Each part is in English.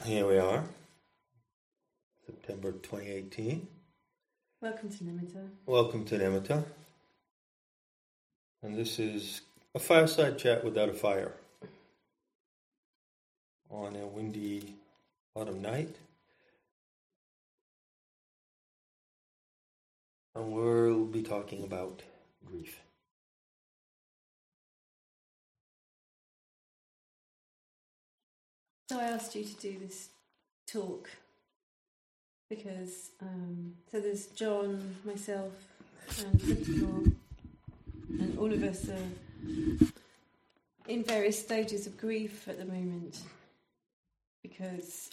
Here we are, September 2018. Welcome to Nimitta. Welcome to Nimitta. And this is a fireside chat without a fire on a windy autumn night. And we'll be talking about grief. So I asked you to do this talk because, so there's John, myself, and Principal, and all of us are in various stages of grief at the moment because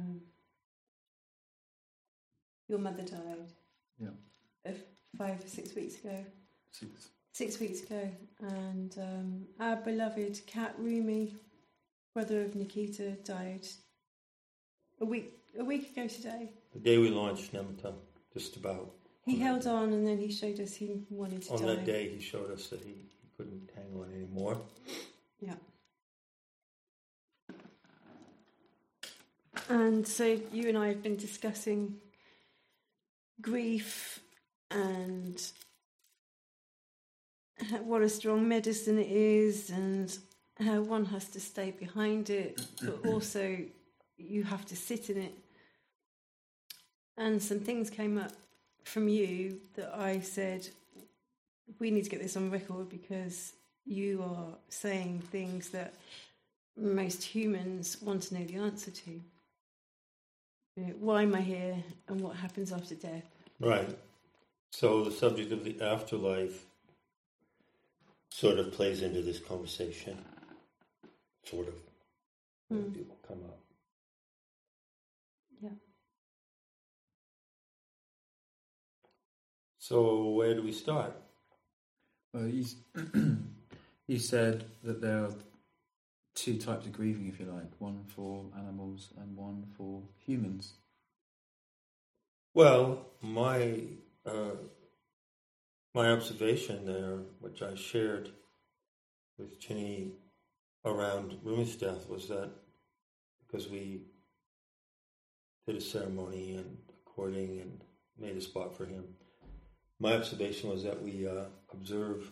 your mother died. Yeah. 5 or 6 weeks ago. 6. 6 weeks ago, and our beloved cat Rumi, brother of Nikita, died a week ago today. The day we launched Nimitta, just about. He held on, and then he showed us he wanted to die. On that day, he showed us that he couldn't hang on anymore. Yeah. And so you and I have been discussing grief and what a strong medicine it is, and how one has to stay behind it, but also you have to sit in it. And some things came up from you that I said, we need to get this on record because you are saying things that most humans want to know the answer to. You know, why am I here and what happens after death? Right. So the subject of the afterlife sort of plays into this conversation. Sort of. It will come up. Yeah. So where do we start? Well, you said that there are 2 types of grieving, if you like, one for animals and one for humans. Well, my observation there, which I shared with Ginny around Rumi's death, was that because we did a ceremony and a courting and made a spot for him, my observation was that we observe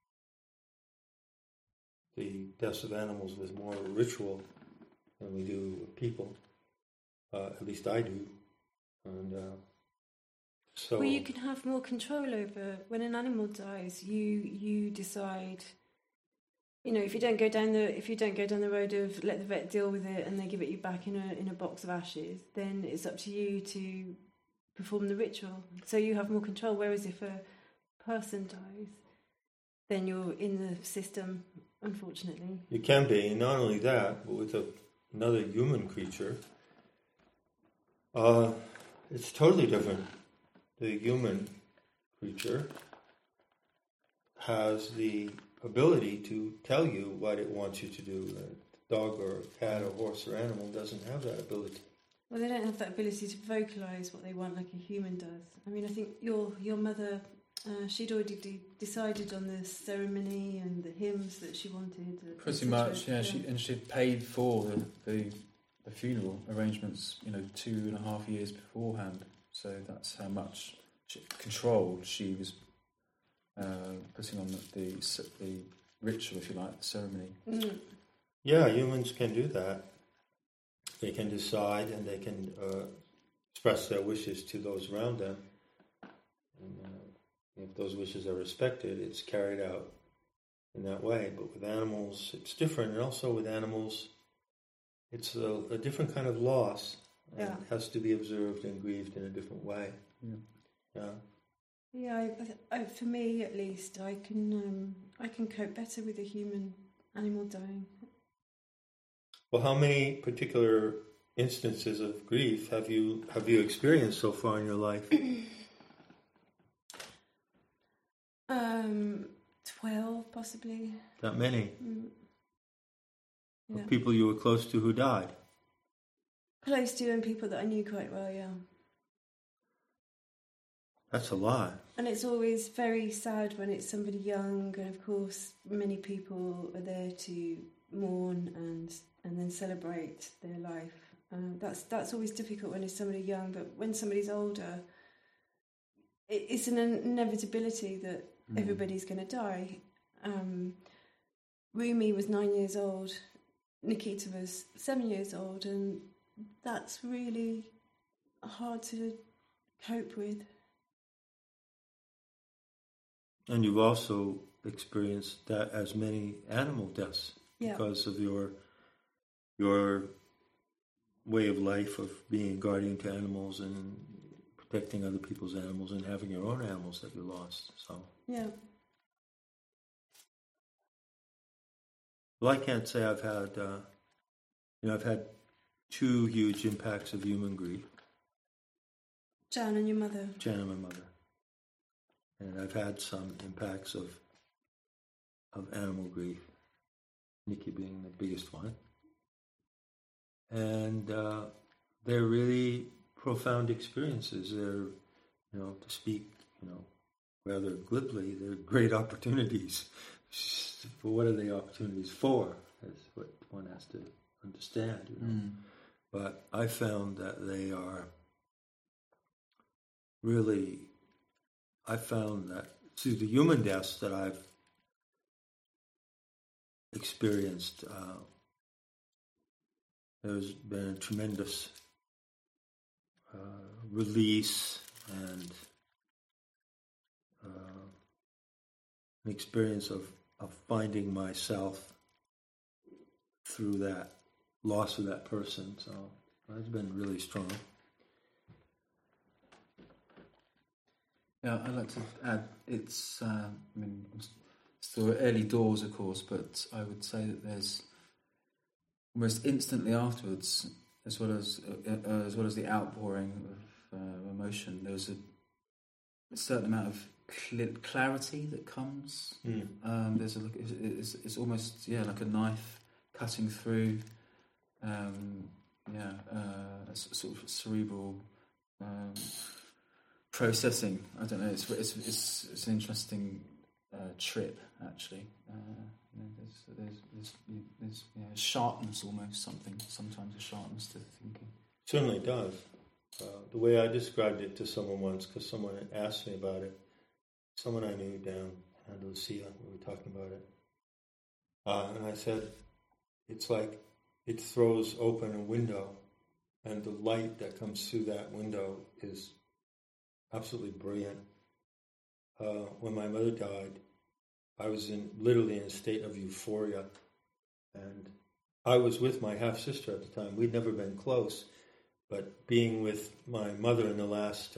the deaths of animals with more ritual than we do with people. At least I do. And so... Well, you can have more control over when an animal dies. You decide. You know, if you don't go down the road of let the vet deal with it and they give it you back in a box of ashes, then it's up to you to perform the ritual. So you have more control. Whereas if a person dies, then you're in the system, unfortunately. You can be. And not only that, but with another human creature, it's totally different. The human creature has the ability to tell you what it wants you to do. A dog or a cat or horse or animal doesn't have that ability. Well, they don't have that ability to vocalise what they want like a human does. I mean, I think your mother, she'd already decided on the ceremony and the hymns that she wanted. Pretty much, yeah. She'd paid for the funeral arrangements, 2.5 years beforehand. So that's how much control she was putting on the ritual, if you like, the ceremony. Mm. Yeah, humans can do that. They can decide and they can express their wishes to those around them. And if those wishes are respected, it's carried out in that way. But with animals, it's different. And also with animals, it's a different kind of loss. Yeah. It has to be observed and grieved in a different way. Yeah. Yeah, for me at least, I can cope better with a human animal dying. Well, how many particular instances of grief have you experienced so far in your life? 12 possibly. That many? Yeah. Of people you were close to who died? Close to and people that I knew quite well, yeah. That's a lot. And it's always very sad when it's somebody young, and of course many people are there to mourn and then celebrate their life. That's always difficult when it's somebody young, but when somebody's older, it's an inevitability that everybody's going to die. Rumi was 9 years old, Nikita was 7 years old, and that's really hard to cope with. And you've also experienced that as many animal deaths because of your way of life of being a guardian to animals and protecting other people's animals and having your own animals that you lost. So yeah. Well, I can't say I've had I've had two huge impacts of human grief. Jan and your mother. Jan and my mother. And I've had some impacts of animal grief, Nikki being the biggest one. And they're really profound experiences. They're, to speak, rather glibly, they're great opportunities. But what are they opportunities for? That's what one has to understand, But I found that they are really, through the human deaths that I've experienced, there's been a tremendous release and an experience of finding myself through that loss of that person. So it's been really strong. Yeah, I'd like to add, it's still early doors, of course, but I would say that there's almost instantly afterwards, as well as the outpouring of emotion, there's a certain amount of clarity that comes. There's it's almost like a knife cutting through, sort of cerebral processing. I don't know. It's an interesting trip actually. There's sharpness almost, sometimes a sharpness to the thinking. Certainly does. The way I described it to someone once, because someone asked me about it, someone I knew down in Andalusia, we were talking about it, and I said, it's like it throws open a window, and the light that comes through that window is absolutely brilliant. When my mother died, I was literally in a state of euphoria, and I was with my half-sister at the time. We'd never been close, but being with my mother in the last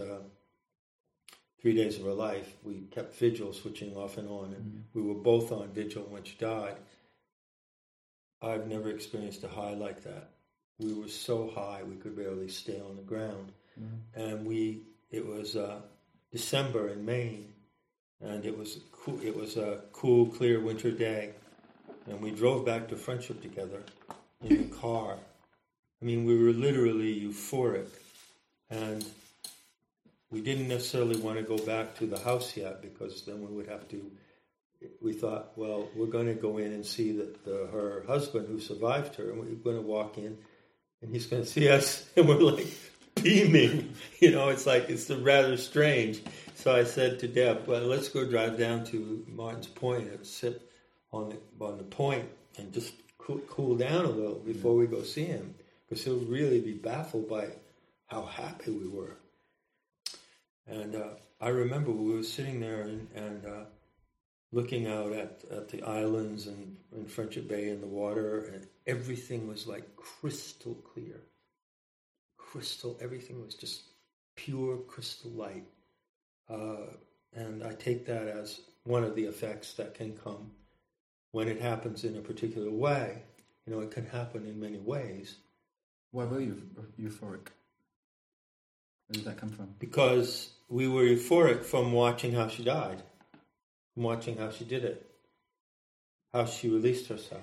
3 days of her life, we kept vigil, switching off and on, and we were both on vigil when she died. I've never experienced a high like that. We were so high we could barely stay on the ground, and it was December in Maine, and it was a cool, clear winter day, and we drove back to Friendship together in the car. I mean, we were literally euphoric, and we didn't necessarily want to go back to the house yet, because then we would have to. We thought, well, we're going to go in and see that her husband who survived her, and we're going to walk in, and he's going to see us, and we're like beaming. It's rather strange. So I said to Deb, well, let's go drive down to Martin's Point and sit on the point and just cool down a little before we go see him, because he'll really be baffled by how happy we were. And I remember we were sitting there and looking out at the islands and in Friendship Bay and the water, and everything was like crystal clear. Everything was just pure crystal light. And I take that as one of the effects that can come when it happens in a particular way. It can happen in many ways. Why were you euphoric? Where did that come from? Because we were euphoric from watching how she died, from watching how she did it, how she released herself.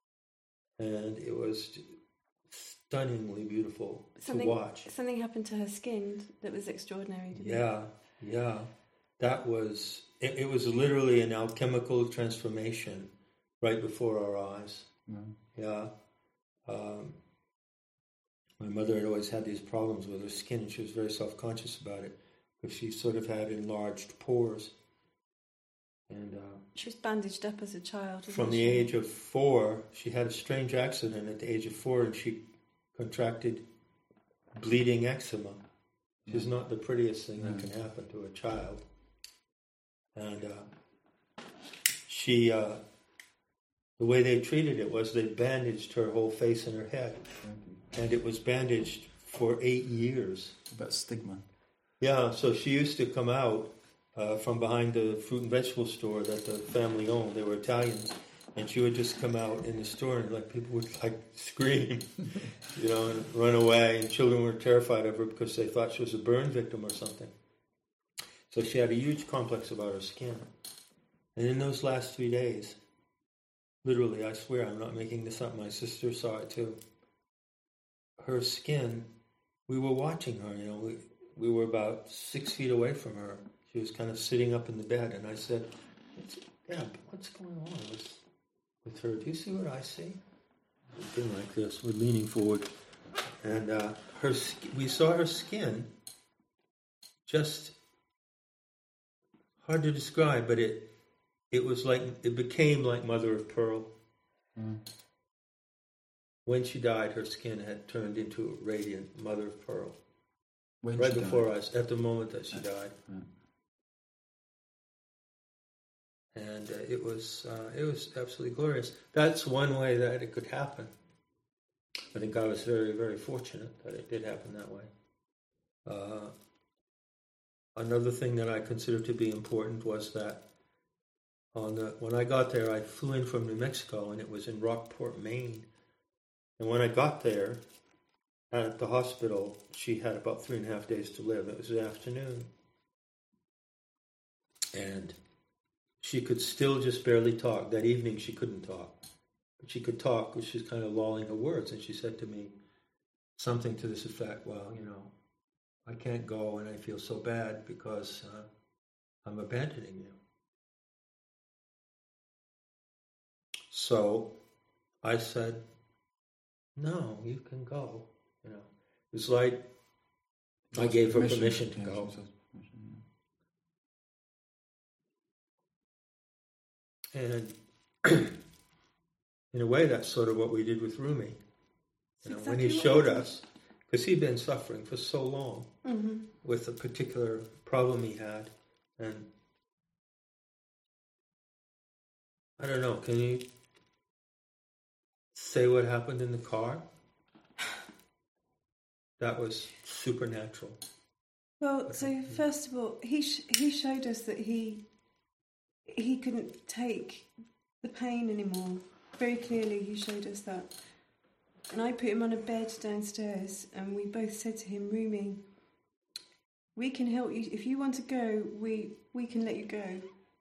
And it was stunningly beautiful to watch. Something happened to her skin that was extraordinary. Yeah. That was, it was literally an alchemical transformation right before our eyes. Yeah. my mother had always had these problems with her skin, and she was very self-conscious about it because she sort of had enlarged pores. And she was bandaged up as a child. From the age of 4, she had a strange accident at the age of 4, and she contracted bleeding eczema, which is not the prettiest thing that can happen to a child. And she, the way they treated it was they bandaged her whole face and her head, and it was bandaged for 8 years. About stigma. Yeah, so she used to come out from behind the fruit and vegetable store that the family owned. They were Italians, and she would just come out in the store, and like people would like scream, and run away. And children were terrified of her because they thought she was a burn victim or something. So she had a huge complex about her skin. And in those last 3 days, literally, I swear I'm not making this up. My sister saw it too. Her skin, we were watching her. We were about 6 feet away from her. She was kind of sitting up in the bed, and I said, Deb, what's going on with her? Do you see what I see? We're doing like this. We're leaning forward. And we saw her skin, just hard to describe, but it was like, it became like mother of pearl. Mm. When she died, her skin had turned into a radiant mother of pearl. Right before us, at the moment that she died. Mm. And it was absolutely glorious. That's one way that it could happen. I think I was very, very fortunate that it did happen that way. Another thing that I consider to be important was that when I got there, I flew in from New Mexico, and it was in Rockport, Maine. And when I got there, at the hospital, she had about 3.5 days to live. It was the afternoon. And she could still just barely talk. That evening she couldn't talk. But she could talk, because she was kind of lolling her words. And she said to me something to this effect, well, I can't go, and I feel so bad because I'm abandoning you. So I said, no, you can go. It was like I gave her permission to go. And in a way, that's sort of what we did with Rumi. When he showed us, because he'd been suffering for so long with a particular problem he had. And I don't know, can you say what happened in the car? That was supernatural. Well, so first of all, he showed us that he couldn't take the pain anymore. Very clearly, he showed us that. And I put him on a bed downstairs, and we both said to him, Rumi, we can help you. If you want to go, we can let you go.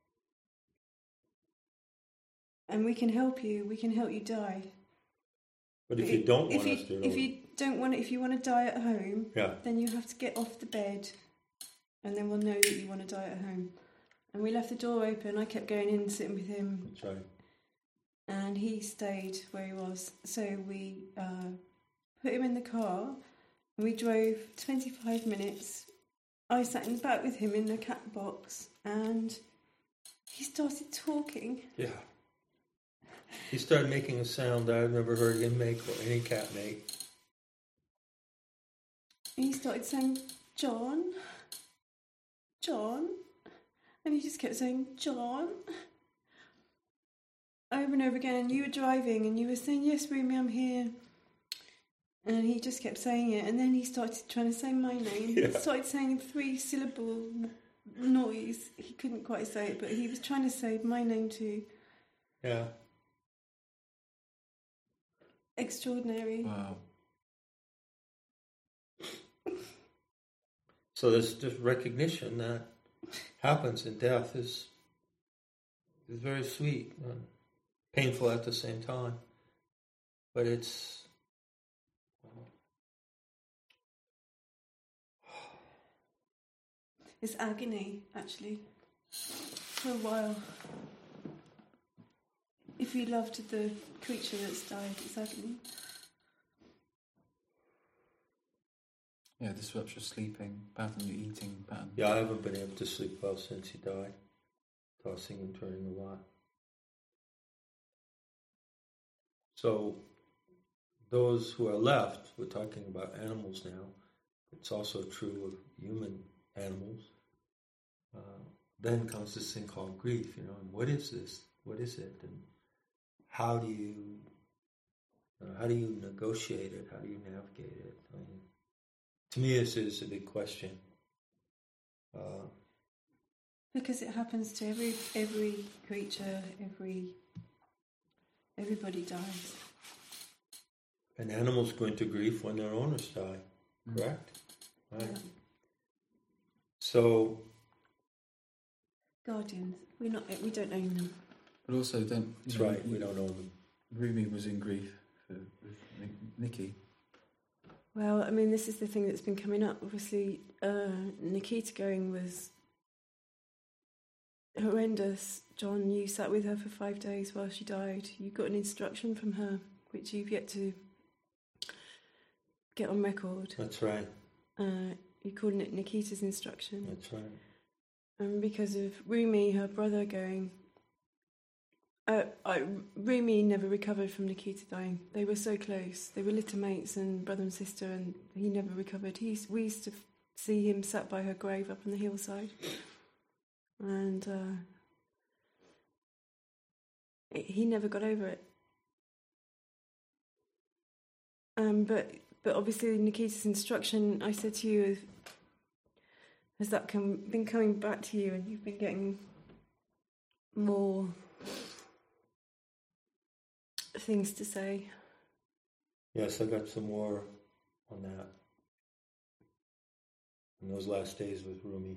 And we can help you. We can help you die. But if you don't want us to... If you want to die at home, then you have to get off the bed, and then we'll know that you want to die at home. And we left the door open. I kept going in, sitting with him. That's right. And he stayed where he was. So we put him in the car, and we drove 25 minutes. I sat in the back with him in the cat box, and he started talking. Yeah. He started making a sound that I've never heard him make or any cat make. And he started saying, John, John. And he just kept saying, John, over and over again. And you were driving, and you were saying, yes, Rumi, I'm here. And he just kept saying it. And then he started trying to say my name. Yeah. He started saying 3-syllable noise. He couldn't quite say it, but he was trying to say my name too. Yeah. Extraordinary. Wow. So there's just recognition that happens in death is very sweet and painful at the same time. But it's agony, actually, for a while. If you loved the creature that's died, it's agony. disrupts your sleeping pattern, your eating pattern. Yeah, I haven't been able to sleep well since he died. Tossing and turning a lot. So those who are left, we're talking about animals now. It's also true of human animals. Then comes this thing called grief, and what is this? What is it? And how do you negotiate it? How do you navigate it? I mean, to me, this is a big question. Because it happens to every creature, everybody dies. And animals go into grief when their owners die, correct? Right. Yeah. So Guardians, we don't own them. But also, that's right. We don't own them. Rumi was in grief with Nikki. Well, I mean, this is the thing that's been coming up. Obviously, Nikita going was horrendous. John, you sat with her for 5 days while she died. You got an instruction from her, which you've yet to get on record. That's right. You called it Nikita's instruction. That's right. And because of Rumi, her brother, going... Rumi never recovered from Nikita dying. They were so close. They were little mates and brother and sister, and he never recovered. We used to see him sat by her grave up on the hillside. And he never got over it. But obviously Nikita's instruction, I said to you, has that been coming back to you, and you've been getting more things to say? Yes, I got some more on that in those last days with Rumi.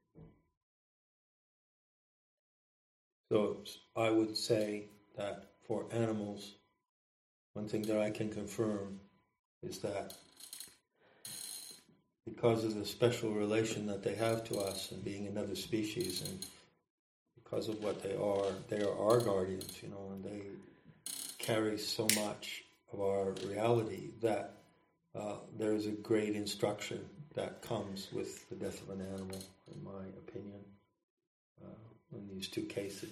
So I would say that for animals, one thing that I can confirm is that because of the special relation that they have to us and being another species, and because of what they are our guardians, and they carry so much of our reality that there is a great instruction that comes with the death of an animal, in my opinion, in these two cases.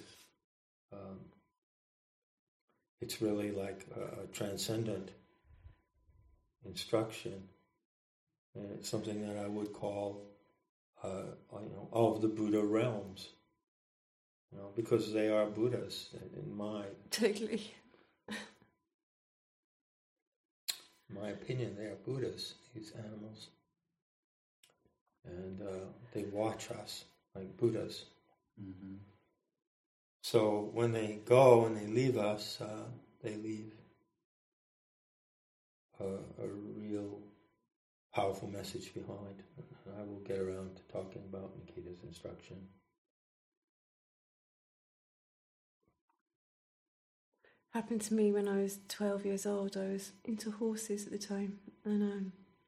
It's really like a transcendent instruction, and it's something that I would call, of the Buddha realms, because they are Buddhas in my opinion. They are Buddhas, these animals, and they watch us like Buddhas. Mm-hmm. So when they go and they leave us, they leave a real powerful message behind. And I will get around to talking about Nikita's instruction. Happened to me when I was 12 years old. I was into horses at the time, and I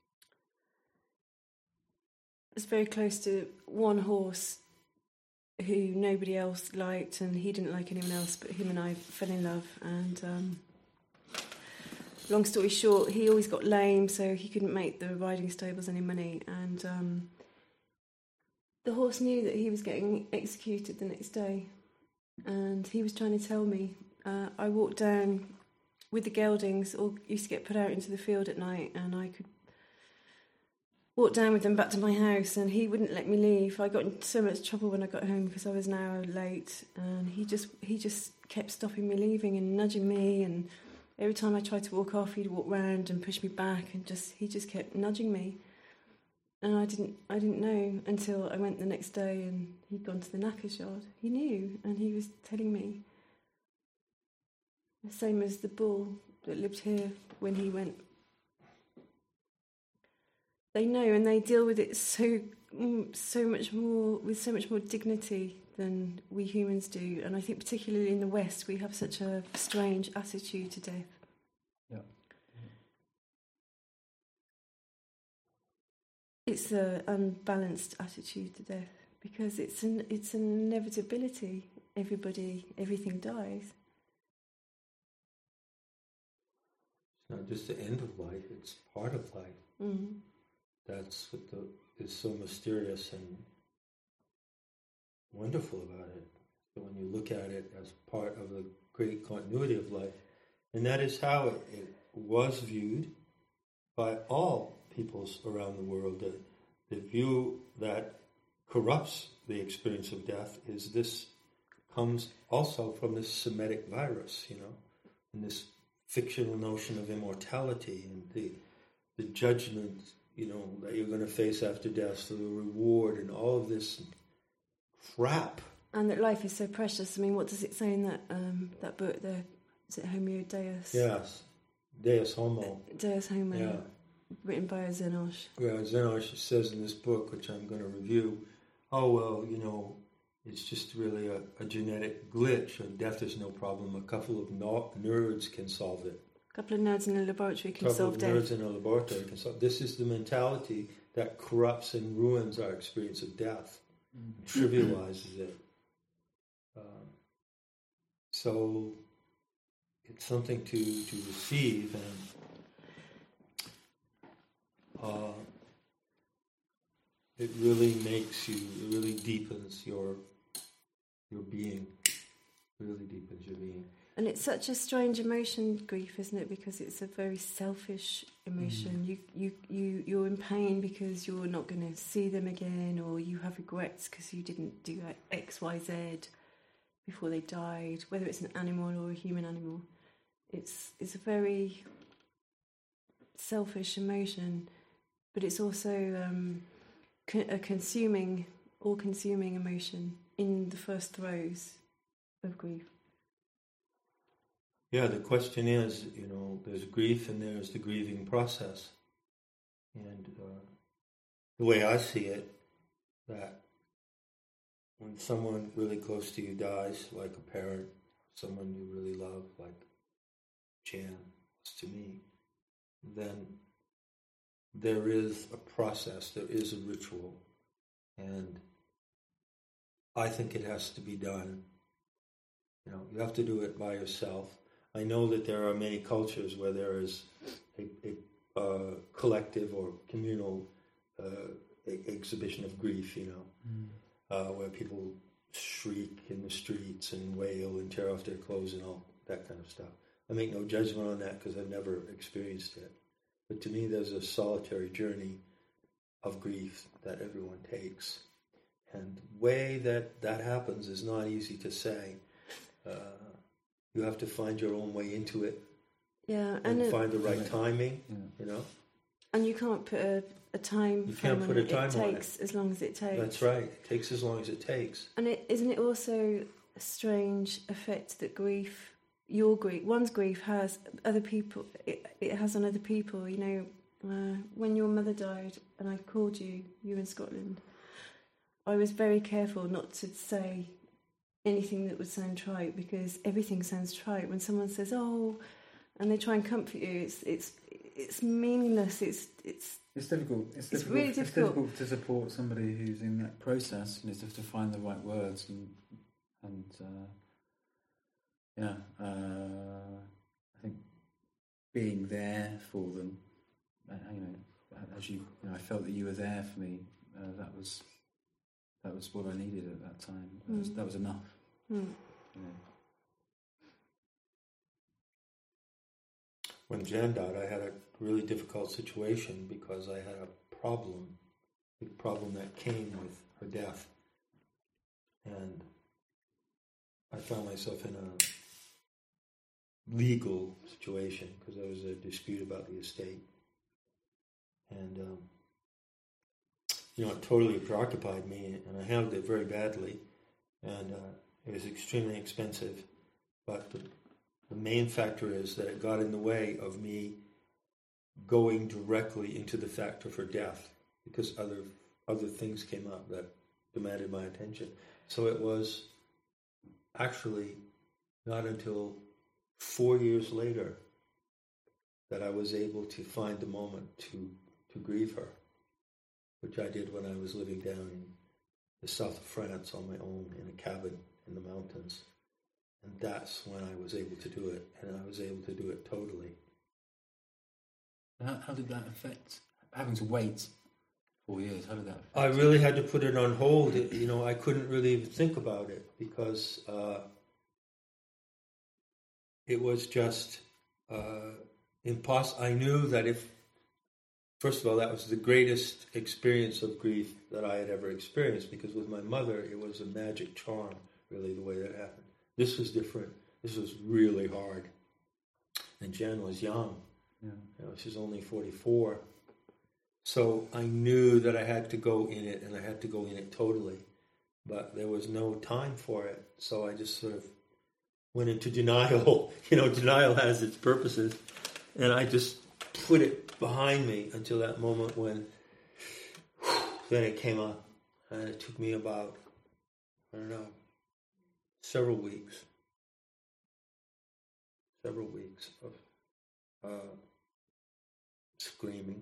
was very close to one horse who nobody else liked, and he didn't like anyone else, but him and I fell in love. And long story short, he always got lame, so he couldn't make the riding stables any money, and the horse knew that he was getting executed the next day, and he was trying to tell me. I walked down with the geldings, all used to get put out into the field at night, and I could walk down with them back to my house, and he wouldn't let me leave. I got in so much trouble when I got home because I was an hour late, and he just kept stopping me leaving and nudging me, and every time I tried to walk off, he'd walk round and push me back, and he just kept nudging me. And I didn't know until I went the next day, and he'd gone to the knackers yard. He knew, and he was telling me. The same as the bull that lived here when he went. They know, and they deal with it so much more, with so much more dignity than we humans do. And I think particularly in the West, we have such a strange attitude to death. Yeah. It's an unbalanced attitude to death because it's an inevitability. Everything dies. It's not just the end of life, it's part of life. Mm. That's what is so mysterious and wonderful about it. So when you look at it as part of the great continuity of life, and that is how it was viewed by all peoples around the world. The view that corrupts the experience of death is this comes also from this Semitic virus, and this fictional notion of immortality and the judgment, that you're going to face after death, so the reward and all of this crap. And that life is so precious. I mean, what does it say in that book there? Is it Homo Deus? Yes, Deus Homo. Deus Homo, yeah. Written by Zenosh. Yeah, Zenosh says in this book, which I'm going to review, it's just really a genetic glitch, and death is no problem. A couple of nerds can solve it. A couple of nerds in a laboratory can solve death. Nerds in a laboratory can solve. This is the mentality that corrupts and ruins our experience of death, trivializes it. So it's something to receive, and it really makes you. It really deepens your being. Really deepens your being. And it's such a strange emotion, grief, isn't it? Because it's a very selfish emotion. You're in pain because you're not going to see them again, or you have regrets because you didn't do X, Y, Z before they died. Whether it's an animal or a human animal, it's a very selfish emotion, but it's also a consuming, all-consuming emotion in the first throes of grief. Yeah, the question is, there's grief and there's the grieving process. And the way I see it, that when someone really close to you dies, like a parent, someone you really love, like Jan was to me, then there is a process, there is a ritual, and I think it has to be done. You have to do it by yourself. I know that there are many cultures where there is a collective or communal exhibition of grief, where people shriek in the streets and wail and tear off their clothes and all that kind of stuff. I make no judgment on that because I've never experienced it. But to me, there's a solitary journey of grief that everyone takes. And the way that happens is not easy to say. You have to find your own way into it. Yeah, and find the right timing, And you can't put a time frame on it. It takes as long as it takes. That's right. It takes as long as it takes. And isn't it also a strange effect that grief, one's grief has other people. It has on other people. When your mother died and I called you in Scotland, I was very careful not to say anything that would sound trite, because everything sounds trite when someone says "oh," and they try and comfort you. It's meaningless. It's difficult. It's really difficult. It's difficult to support somebody who's in that process. You have to find the right words and I think being there for them. I felt that you were there for me. That was what I needed at that time. That was enough. When Jan died, I had a really difficult situation because I had a big problem that came with her death. And I found myself in a legal situation because there was a dispute about the estate. And it totally preoccupied me, and I handled it very badly, and it was extremely expensive. But the main factor is that it got in the way of me going directly into the factor for death, because other things came up that demanded my attention. So it was actually not until 4 years later that I was able to find the moment to grieve her, which I did when I was living down in the south of France on my own in a cabin in the mountains. And that's when I was able to do it, and I was able to do it totally. How did that affect having to wait 4 years. How did that affect I really had to put it on hold. I couldn't really even think about it because it was just impossible. I knew that first of all, that was the greatest experience of grief that I had ever experienced, because with my mother, it was a magic charm, really, the way that happened. This was different. This was really hard. And Jen was young. Yeah. She's only 44. So I knew that I had to go in it, and I had to go in it totally. But there was no time for it. So I just sort of went into denial. Denial has its purposes. And I just put it behind me until that moment when then it came up. And it took me about, several weeks of screaming.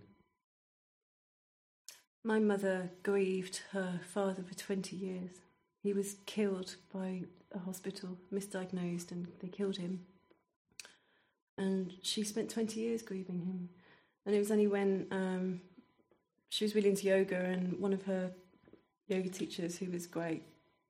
My mother grieved her father for 20 years. He was killed by a hospital, misdiagnosed, and they killed him. And she spent 20 years grieving him. And it was only when she was really into yoga, and one of her yoga teachers, who was great,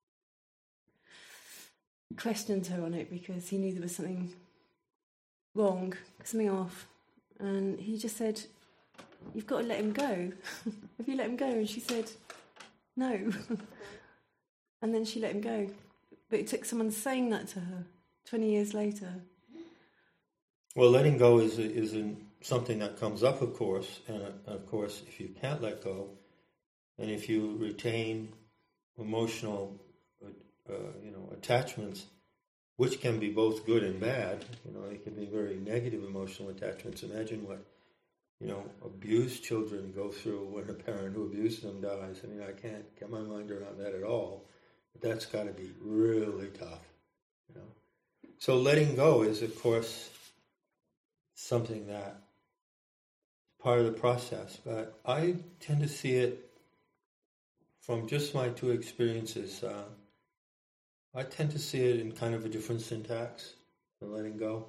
questioned her on it because he knew there was something wrong, something off. And he just said, "You've got to let him go. Have you let him go?" And she said, "No." And then she let him go. But it took someone saying that to her 20 years later. Well, letting go is something that comes up, of course. And of course, if you can't let go, and if you retain emotional, attachments, which can be both good and bad. They can be very negative emotional attachments. Imagine what abused children go through when a parent who abused them dies. I can't get my mind around that at all. But that's got to be really tough, So letting go is, of course, something that part of the process. But I tend to see it from just my two experiences. I tend to see it in kind of a different syntax than letting go.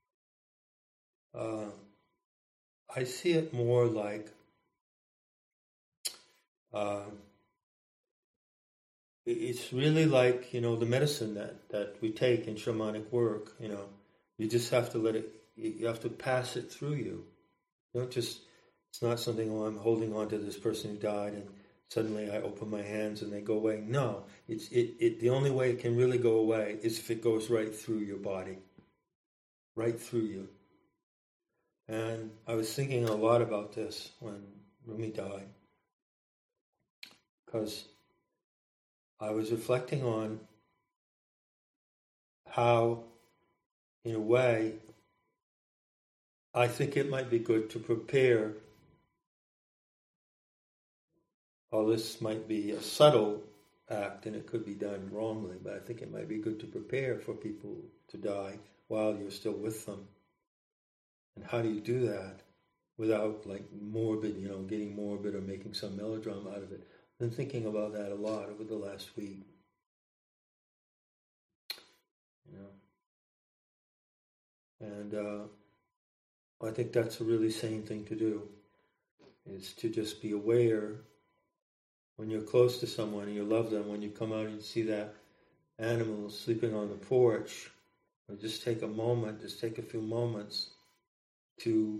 I see it more like it's really like, the medicine that we take in shamanic work. You just have to let it, you have to pass it through you. It's not something, I'm holding on to this person who died and suddenly I open my hands and they go away. No, the only way it can really go away is if it goes right through your body, right through you. And I was thinking a lot about this when Rumi died, because I was reflecting on how, in a way, I think it might be good to prepare. All this might be a subtle act and it could be done wrongly, but I think it might be good to prepare for people to die while you're still with them. And how do you do that without morbid, getting morbid or making some melodrama out of it? I've been thinking about that a lot over the last week. And I think that's a really sane thing to do, is to just be aware when you're close to someone and you love them, when you come out and you see that animal sleeping on the porch, or just take a few moments to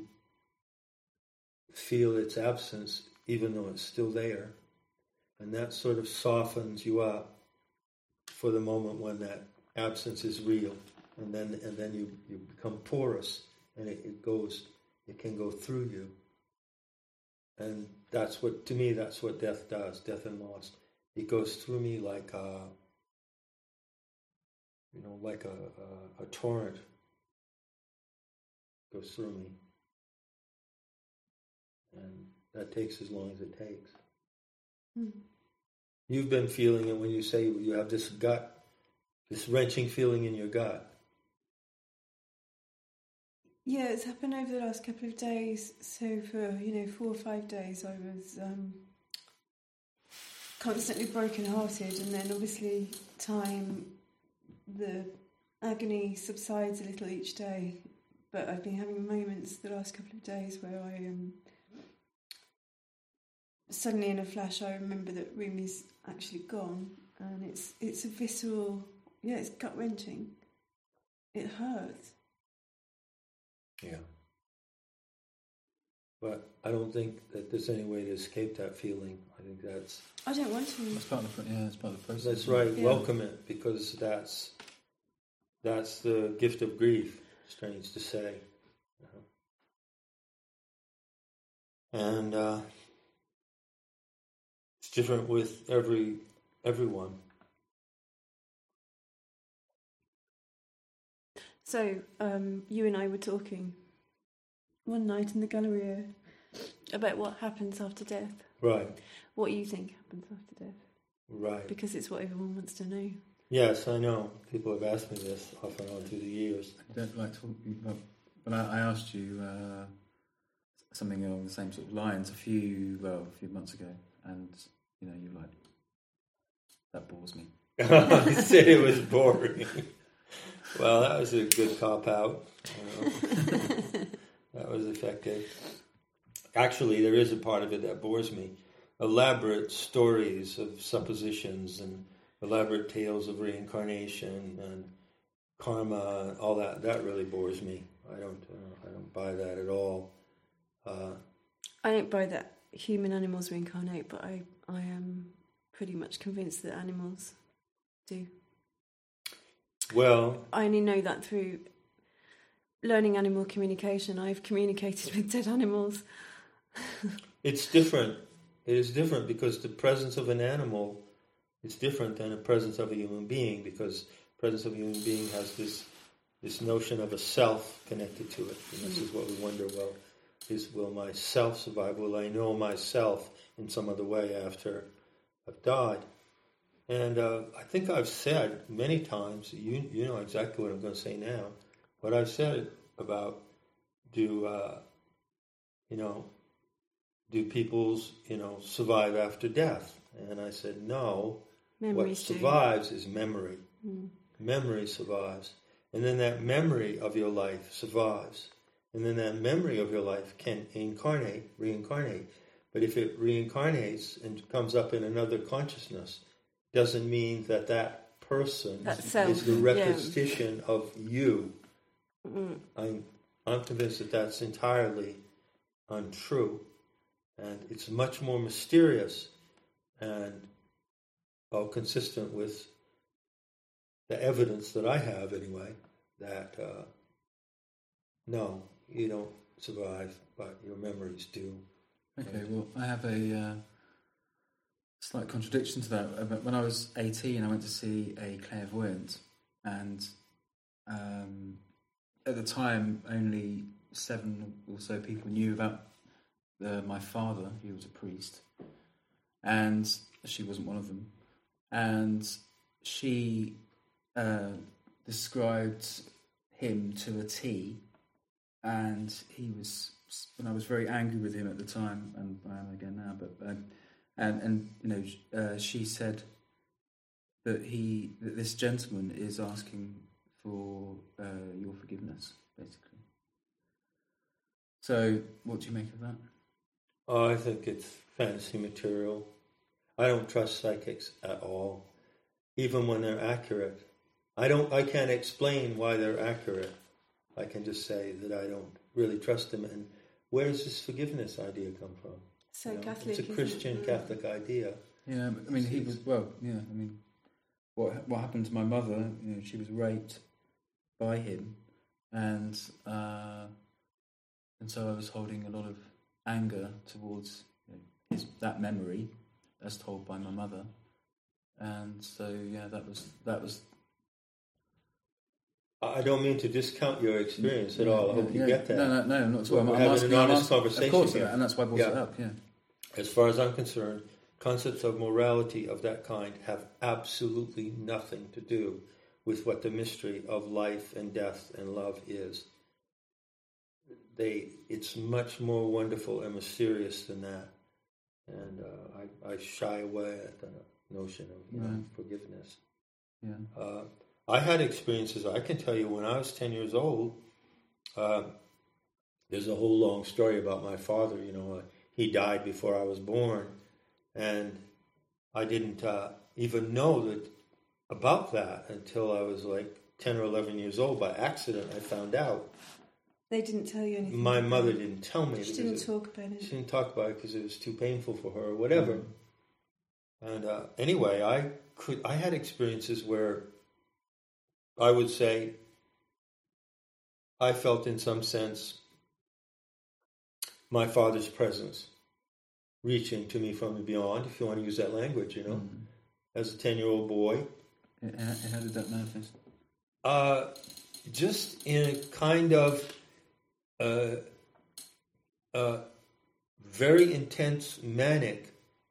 feel its absence, even though it's still there. And that sort of softens you up for the moment when that absence is real. And then you become porous, and it can go through you. And that's what death does, death and loss. It goes through me like a torrent. It goes through me. And that takes as long as it takes. Mm-hmm. You've been feeling it when you say you have this wrenching feeling in your gut. Yeah, it's happened over the last couple of days. So for 4 or 5 days, I was constantly broken-hearted, and then obviously the agony subsides a little each day. But I've been having moments the last couple of days where I suddenly in a flash I remember that Rumi's actually gone, and it's a visceral, it's gut-wrenching. It hurts. Yeah. But I don't think that there's any way to escape that feeling. I think I don't want to. It's part of the it's part of the process. That's right. Yeah. Welcome it, because that's the gift of grief. Strange to say, and it's different with everyone. So you and I were talking one night in the Galleria about what happens after death. Right. What you think happens after death. Right. Because it's what everyone wants to know. Yes, I know. People have asked me this off and on through the years. I don't like talking about, but I asked you something along the same sort of lines a few months ago, and you were like, that bores me. I said it was boring. Well, that was a good cop-out. That was effective. Actually, there is a part of it that bores me. Elaborate stories of suppositions and elaborate tales of reincarnation and karma and all that really bores me. I don't buy that at all. I don't buy that human animals reincarnate, but I am pretty much convinced that animals do. Well, I only know that through learning animal communication. I've communicated with dead animals. It's different. It is different because the presence of an animal is different than the presence of a human being, because the presence of a human being has this notion of a self connected to it. And this is what we wonder, will my self survive? Will I know myself in some other way after I've died? And I think I've said many times, you know exactly what I'm going to say now, what I've said about do people survive after death? And I said no. Memories what survives is memory. Memory survives. And then that memory of your life survives. And then that memory of your life can reincarnate. But if it reincarnates and comes up in another consciousness, doesn't mean that person is the repetition of you. I'm convinced that that's entirely untrue. And it's much more mysterious and consistent with the evidence that I have anyway, that no, you don't survive, but your memories do. Okay, well, I have a slight contradiction to that. When I was 18, I went to see a clairvoyant, and at the time, only 7 or so people knew about my father. He was a priest, and she wasn't one of them. And she described him to a T, and he was. And I was very angry with him at the time, and I am again now. But she said that this gentleman is asking for your forgiveness, basically. So, what do you make of that? Oh, I think it's fantasy material. I don't trust psychics at all, even when they're accurate. I can't explain why they're accurate. I can just say that I don't really trust them. And where does this forgiveness idea come from? So Catholic. It's a Christian Catholic idea. Yeah, I mean, he was I mean, what happened to my mother? She was raped by him, and so I was holding a lot of anger towards that memory, as told by my mother, and so that was. I don't mean to discount your experience at all. I hope you get that. No, not at all. We're having an honest conversation. Of course, here. And that's why I brought it up. Yeah. As far as I'm concerned, concepts of morality of that kind have absolutely nothing to do with what the mystery of life and death and love is. It's much more wonderful and mysterious than that. And I shy away at the notion of forgiveness. Yeah. I had experiences. I can tell you when I was 10 years old, there's a whole long story about my father. he died before I was born, and I didn't even know about that until I was like 10 or 11 years old. By accident, I found out. They didn't tell you anything? My mother didn't tell me. She didn't talk about it? She didn't talk about it because it was too painful for her or whatever. And anyway, I had experiences where I would say I felt in some sense my father's presence reaching to me from beyond, if you want to use that language, as a 10-year-old boy. And how did that manifest? Just in a kind of very intense manic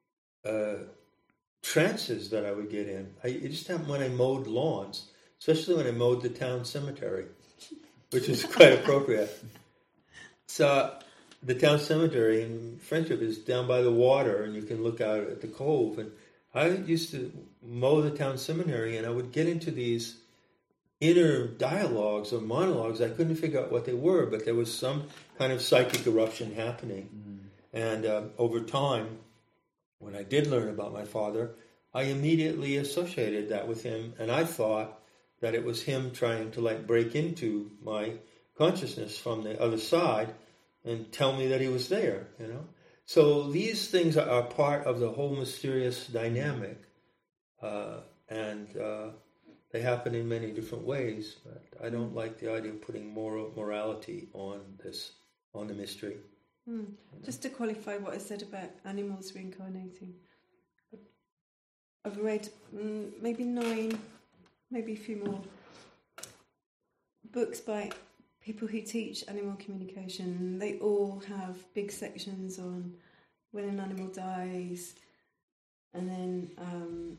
trances that I would get in. It just happened when I mowed lawns, especially when I mowed the town cemetery, which was quite appropriate. So the town cemetery in Friendship is down by the water, and you can look out at the cove. And I used to mow the town cemetery, and I would get into these inner dialogues or monologues. I couldn't figure out what they were, but there was some kind of psychic eruption happening. And over time, when I did learn about my father, I immediately associated that with him, and I thought that it was him trying to break into my consciousness from the other side and tell me that he was there, So these things are part of the whole mysterious dynamic, and they happen in many different ways. But I don't like the idea of putting morality on the mystery. Just to qualify what I said about animals reincarnating, I've read maybe 9, maybe a few more books by people who teach animal communication. They all have big sections on when an animal dies, and then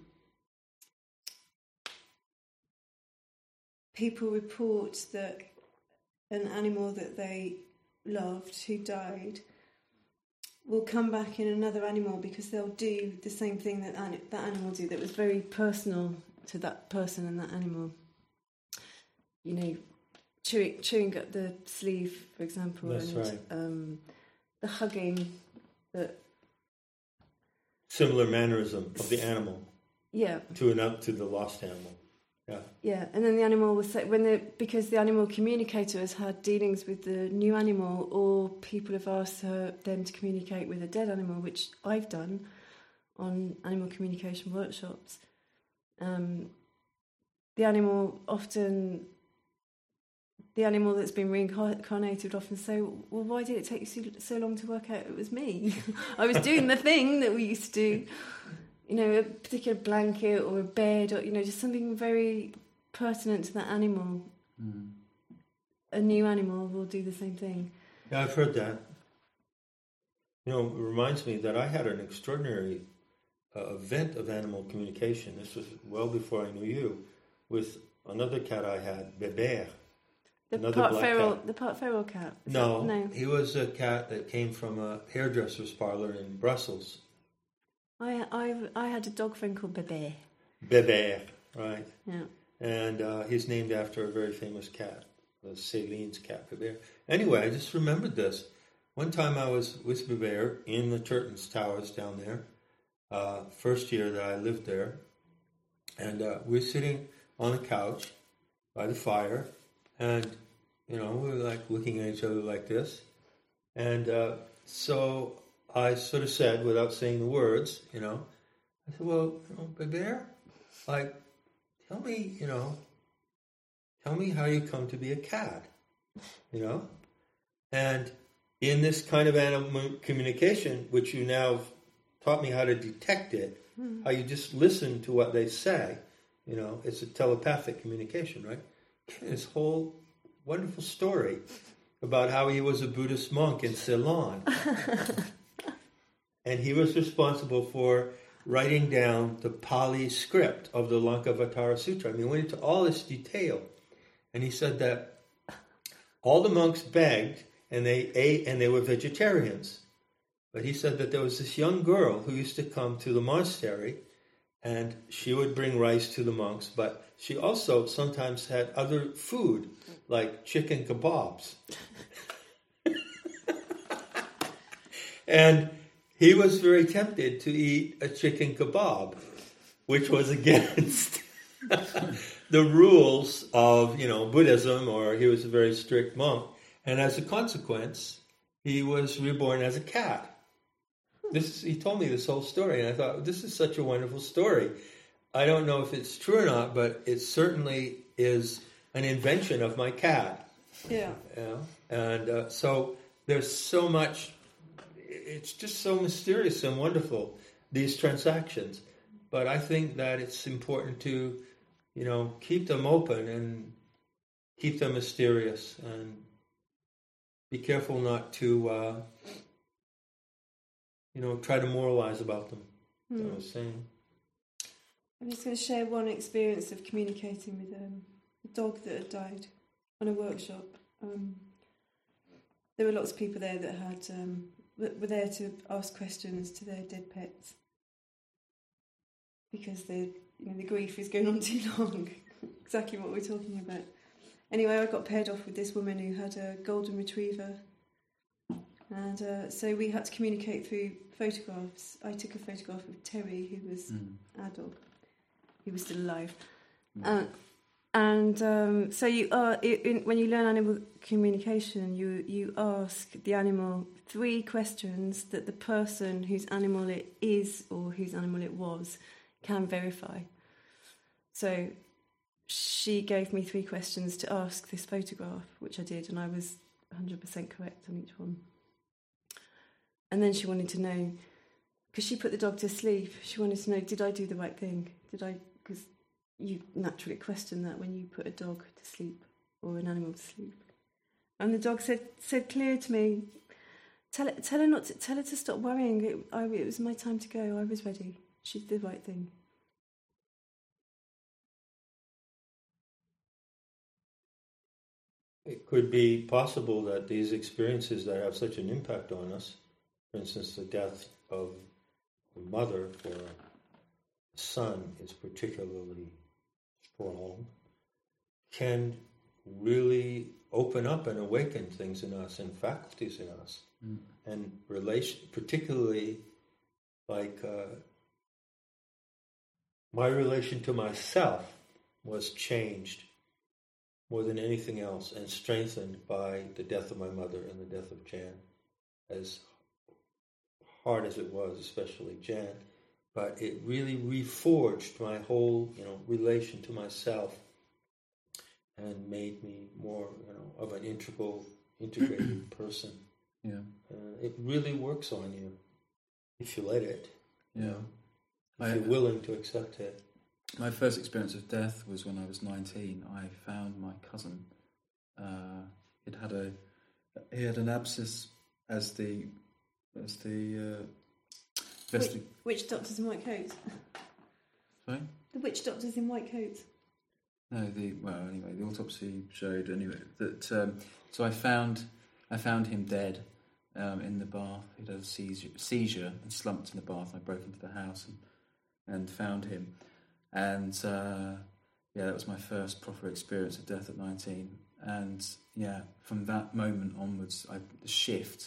people report that an animal that they loved who died will come back in another animal because they'll do the same thing that that animal did that was very personal to that person and that animal. Chewing up the sleeve, for example. That's right. The hugging. Similar mannerism of the animal. Yeah. To the lost animal. Yeah. Yeah, and then the animal will say because the animal communicator has had dealings with the new animal, or people have asked them to communicate with a dead animal, which I've done on animal communication workshops. The animal that's been reincarnated would often say, "Well, why did it take you so long to work out it was me? I was doing the thing that we used to do." A particular blanket or a bed, or just something very pertinent to that animal. A new animal will do the same thing. Yeah, I've heard that. It reminds me that I had an extraordinary event of animal communication. This was well before I knew you, with another cat I had, Bébert. The part feral cat. No, he was a cat that came from a hairdresser's parlor in Brussels. I had a dog friend called Bébert. Bébert, right. Yeah. And he's named after a very famous cat, Céline's cat, Bébert. Anyway, I just remembered this. One time I was with Bébert in the Turton's Towers down there, first year that I lived there, and we were sitting on the couch by the fire, and, we were looking at each other like this, and so I sort of said, without saying the words, I said, "Well, Bébert, tell me how you come to be a cat, And in this kind of animal communication, which you now taught me how to detect it, how you just listen to what they say, it's a telepathic communication, right? This whole wonderful story about how he was a Buddhist monk in Ceylon. And he was responsible for writing down the Pali script of the Lankavatara Sutra. He went into all this detail. And he said that all the monks begged, and they ate, and they were vegetarians. But he said that there was this young girl who used to come to the monastery, and she would bring rice to the monks, but she also sometimes had other food, like chicken kebabs. And he was very tempted to eat a chicken kebab, which was against the rules of, Buddhism, or he was a very strict monk. And as a consequence, he was reborn as a cat. He told me this whole story, and I thought, this is such a wonderful story. I don't know if it's true or not, but it certainly is an invention of my cat. Yeah. And so there's so much, it's just so mysterious and wonderful, these transactions. But I think that it's important to, keep them open and keep them mysterious, and be careful not to, try to moralize about them, as I was saying. I'm just going to share one experience of communicating with a dog that had died on a workshop. There were lots of people there that were there to ask questions to their dead pets, because the grief is going on too long. Exactly what we're talking about. Anyway, I got paired off with this woman who had a golden retriever, and so we had to communicate through photographs. I took a photograph of Terry, who was our dog. He was still alive. So you are, when you learn animal communication, you ask the animal 3 questions that the person whose animal it is or whose animal it was can verify. So she gave me 3 questions to ask this photograph, which I did, and I was 100% correct on each one. And then she wanted to know, because she put the dog to sleep, she wanted to know, did I do the right thing? Because you naturally question that when you put a dog to sleep or an animal to sleep. And the dog said clear to me, tell her to stop worrying. It was my time to go. I was ready. She did the right thing. It could be possible that these experiences that have such an impact on us, for instance, the death of a mother for a son is particularly strong, can really open up and awaken things in us and faculties in us. And particularly like my relation to myself was changed more than anything else, and strengthened by the death of my mother and the death of Jan. As hard as it was, especially Jan, but it really reforged my whole, relation to myself, and made me more, of an integrated person. Yeah. It really works on you if you let it. Yeah. If you're willing to accept it. My first experience of death was when I was 19. I found my cousin. He had an abscess as the Witch doctors in white coats. Sorry? The witch doctors in white coats. No, the autopsy showed that. So I found him dead in the bath. He'd had a seizure and slumped in the bath. I broke into the house and found him. And that was my first proper experience of death at 19. And from that moment onwards, the shift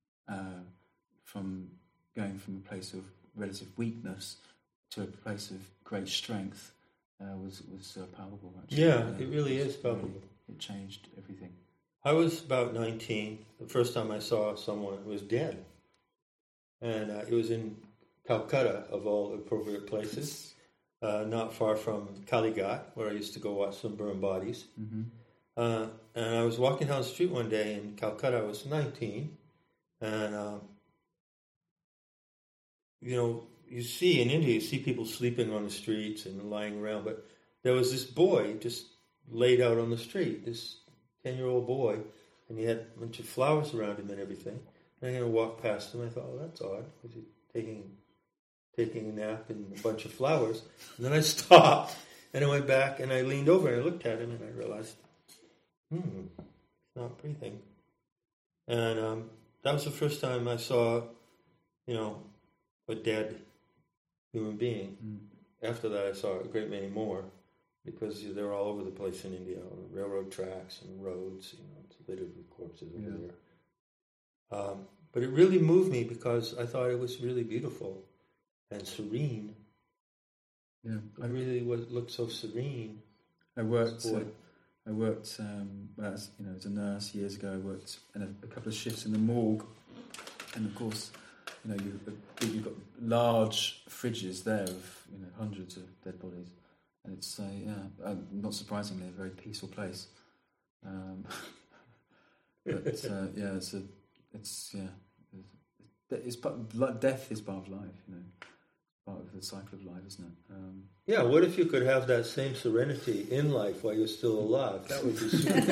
from going from a place of relative weakness to a place of great strength was palpable. Actually, it really is palpable. It changed everything. I was about 19. The first time I saw someone who was dead, and it was in Calcutta, of all appropriate places. Not far from Kalighat, where I used to go watch some burned bodies. Mm-hmm. And I was walking down the street one day in Calcutta. I was 19, and you see in India, you see people sleeping on the streets and lying around, but there was this boy just laid out on the street, this 10-year-old boy, and he had a bunch of flowers around him and everything. And I walked past him. I thought, oh, that's odd. Was he taking a nap in a bunch of flowers? And then I stopped, and I went back, and I leaned over, and I looked at him, and I realized, he's not breathing. And that was the first time I saw, a dead human being. After that, I saw a great many more, because they're all over the place in India, on the railroad tracks and roads, it's littered with corpses over there. But it really moved me because I thought it was really beautiful and serene. Yeah, It really looked so serene. I worked as a nurse years ago. I worked in a couple of shifts in the morgue, and of course, you've got large fridges there of hundreds of dead bodies, and it's not surprisingly a very peaceful place. Death is part of life, part of the cycle of life, isn't it? What if you could have that same serenity in life while you're still alive? That would be super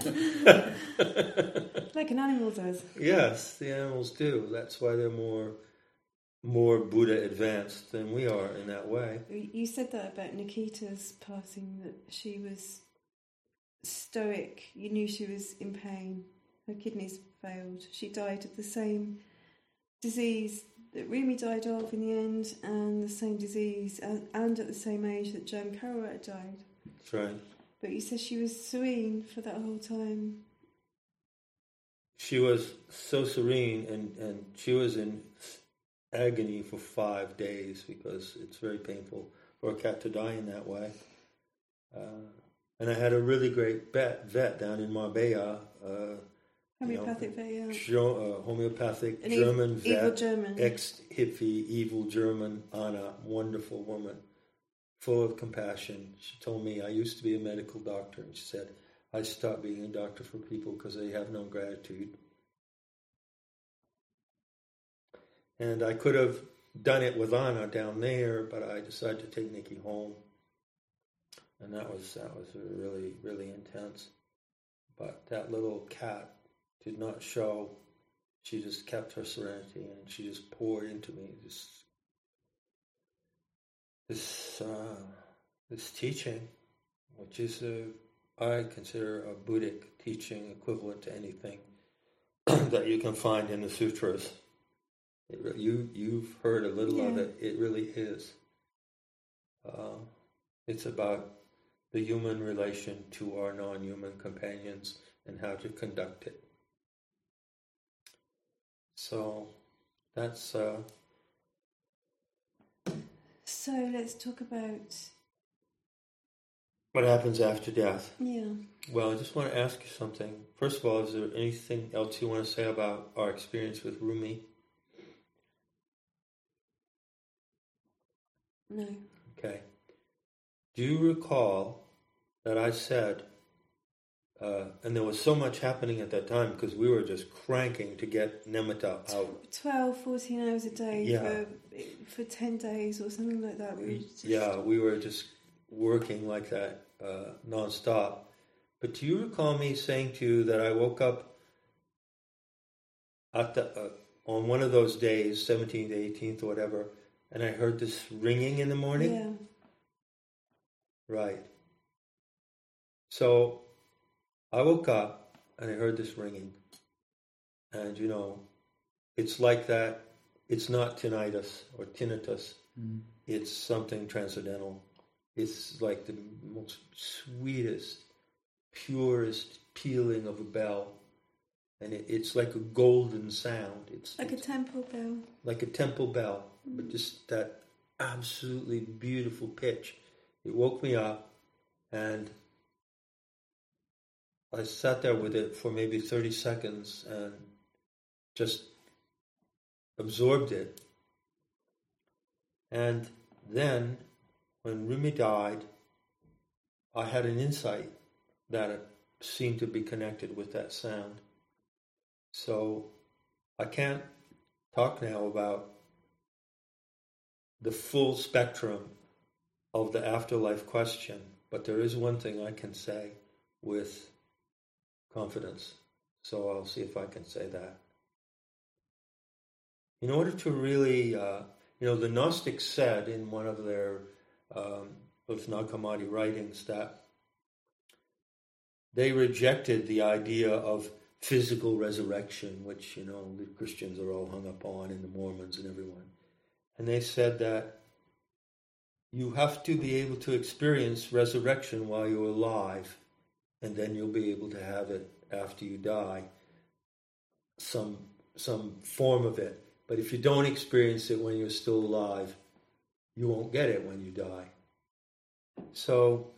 cool. Like an animal does. Yes, the animals do. That's why they're more Buddha advanced than we are in that way. You said that about Nikita's passing, that she was stoic. You knew she was in pain. Her kidneys failed. She died of the same disease that Rumi died of in the end, and the same disease, and at the same age that Joan Carrowett died. That's right. But you said she was serene for that whole time. She was so serene, and she was in agony for 5 days because it's very painful for a cat to die in that way. And I had a really great vet down in Marbella. Homeopathic vet, yeah. Homeopathic An German vet. Evil German. Ex-hippie, evil German, Anna, wonderful woman, full of compassion. She told me, I used to be a medical doctor, and she said, I stopped being a doctor for people because they have no gratitude. And I could have done it with Anna down there, but I decided to take Nikki home. And that was really, really intense. But that little cat did not show. She just kept her serenity, and she just poured into me this teaching, which is I consider a Buddhic teaching equivalent to anything that you can find in the sutras. You've heard a little of it. It really is. It's about the human relation to our non-human companions and how to conduct it. So that's... So let's talk about... what happens after death. Yeah. Well, I just want to ask you something. First of all, is there anything else you want to say about our experience with Rumi? No. Okay. Do you recall that I said, and there was so much happening at that time because we were just cranking to get Nemitta out. 12, 14 hours a day for 10 days or something like that. We were just working like that non-stop. But do you recall me saying to you that I woke up at on one of those days, 17th, 18th, or whatever, and I heard this ringing in the morning? Yeah. Right. So I woke up and I heard this ringing. And, it's like that. It's not tinnitus or tinnitus. Mm. It's something transcendental. It's like the most sweetest, purest pealing of a bell. And it's like a golden sound. It's like a temple bell. Like a temple bell, but just that absolutely beautiful pitch. It woke me up, and I sat there with it for maybe 30 seconds and just absorbed it. And then, when Rumi died, I had an insight that it seemed to be connected with that sound. So I can't talk now about the full spectrum of the afterlife question, but there is one thing I can say with confidence. So I'll see if I can say that. In order to really, the Gnostics said in one of their those Nag Hammadi writings that they rejected the idea of physical resurrection, which, the Christians are all hung up on, and the Mormons and everyone. And they said that you have to be able to experience resurrection while you're alive, and then you'll be able to have it after you die. Some some form of it. But if you don't experience it when you're still alive, you won't get it when you die. So,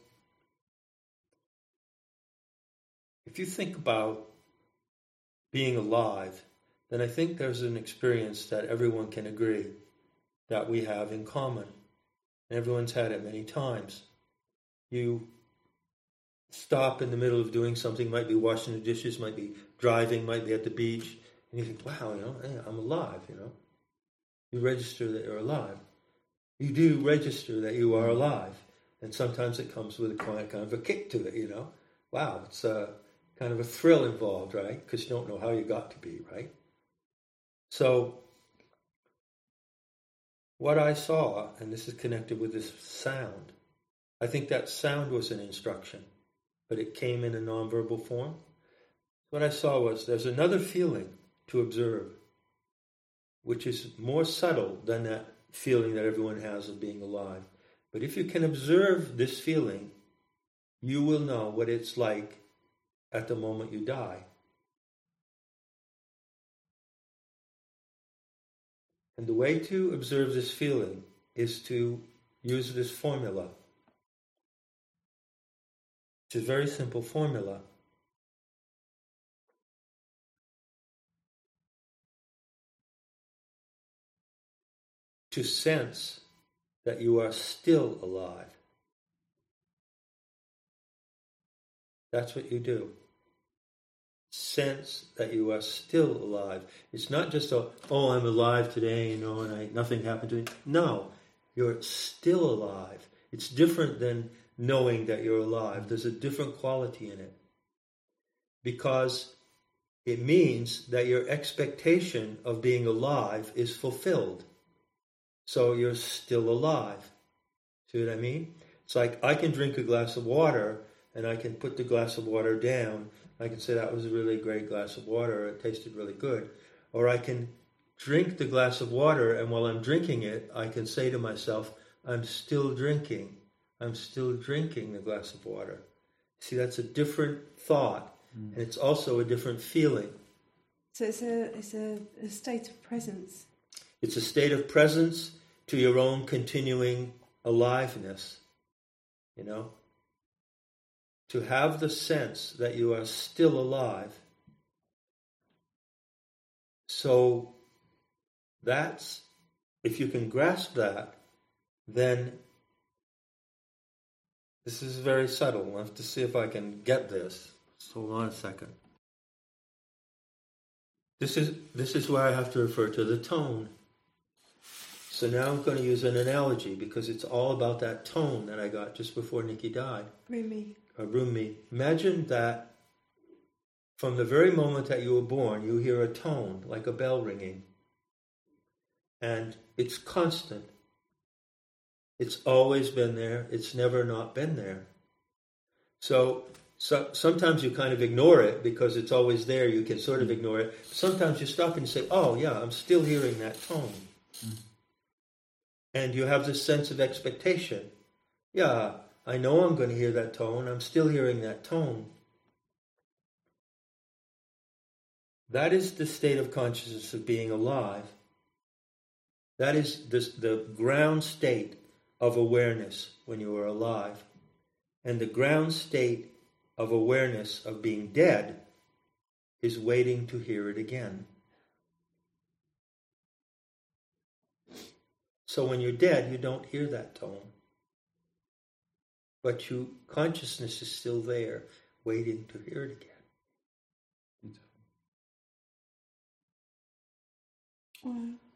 if you think about being alive, then I think there's an experience that everyone can agree that we have in common. And everyone's had it many times. You stop in the middle of doing something, might be washing the dishes, might be driving, might be at the beach, and you think, wow, hey, I'm alive, You register that you're alive. You do register that you are alive. And sometimes it comes with a kind of a kick to it, Wow, it's kind of a thrill involved, right? Because you don't know how you got to be, right? So, what I saw, and this is connected with this sound, I think that sound was an instruction, but it came in a nonverbal form. What I saw was there's another feeling to observe, which is more subtle than that feeling that everyone has of being alive. But if you can observe this feeling, you will know what it's like at the moment you die. And the way to observe this feeling is to use this formula. It's a very simple formula. To sense that you are still alive. That's what you do. Sense that you are still alive. It's not just I'm alive today, and nothing happened to me. No, you're still alive. It's different than knowing that you're alive. There's a different quality in it. Because it means that your expectation of being alive is fulfilled. So you're still alive. See what I mean? It's like I can drink a glass of water and I can put the glass of water down. I can say that was a really great glass of water. It tasted really good. Or I can drink the glass of water, and while I'm drinking it, I can say to myself, I'm still drinking. I'm still drinking the glass of water. See, that's a different thought, and it's also a different feeling. So it's a state of presence. It's a state of presence to your own continuing aliveness, To have the sense that you are still alive. So that's, if you can grasp that, then this is very subtle. I'll have to see if I can get this. Just hold on a second. This is where I have to refer to the tone. So now I'm going to use an analogy because it's all about that tone that I got just before Nikki died. Rumi. Imagine that from the very moment that you were born, you hear a tone like a bell ringing. And it's constant. It's always been there. It's never not been there. So sometimes you kind of ignore it because it's always there. You can sort of ignore it. Sometimes you stop and you say, oh yeah, I'm still hearing that tone. And you have this sense of expectation. Yeah, I know I'm going to hear that tone. I'm still hearing that tone. That is the state of consciousness of being alive. That is the ground state of awareness when you are alive. And the ground state of awareness of being dead is waiting to hear it again. So when you're dead, you don't hear that tone. But consciousness is still there, waiting to hear it again. Beautiful. Wow.